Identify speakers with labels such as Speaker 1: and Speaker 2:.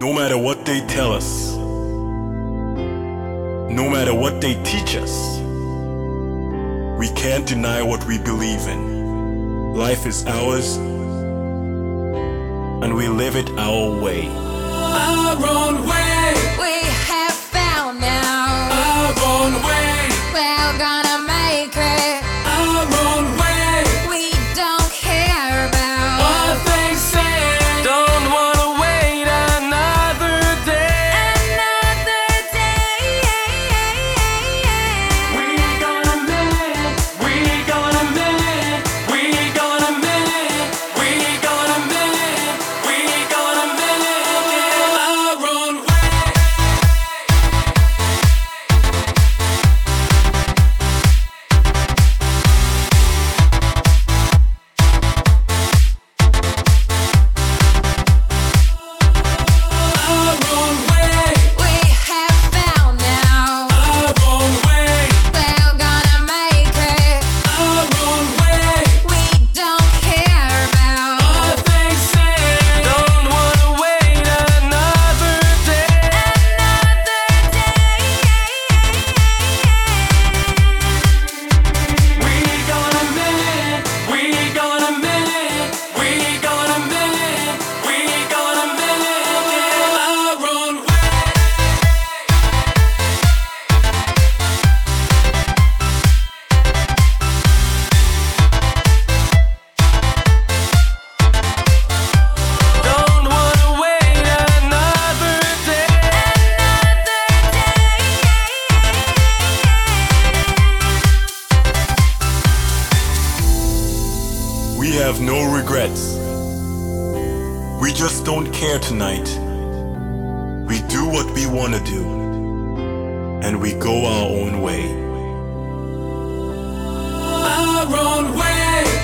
Speaker 1: No matter what they tell us, no matter what they teach us, we can't deny what we believe in. Life is ours, and we live it our way.
Speaker 2: Our own way.
Speaker 3: We have found now.
Speaker 2: Our own way.
Speaker 3: We're gonna make it.
Speaker 2: Our own way.
Speaker 3: We don't care about
Speaker 2: What they say. Don't wanna wait another day.
Speaker 3: another day.
Speaker 2: We gonna make it. We gonna make it. We gonna make it. We gonna make it. We gonna make it our own way. Our own way.
Speaker 3: We have found now.
Speaker 2: Our own way.
Speaker 3: We're gonna make it.
Speaker 2: Our own way.
Speaker 3: We don't care about
Speaker 2: What they say. Don't wanna wait another day.
Speaker 3: another day.
Speaker 2: We gonna make it. We gonna make it. We gonna make it. We gonna make it our own way. Don't wanna wait another day.
Speaker 1: We have no regrets. We just don't care tonight. We do what we want to do, and we go our own way.
Speaker 2: Our own way.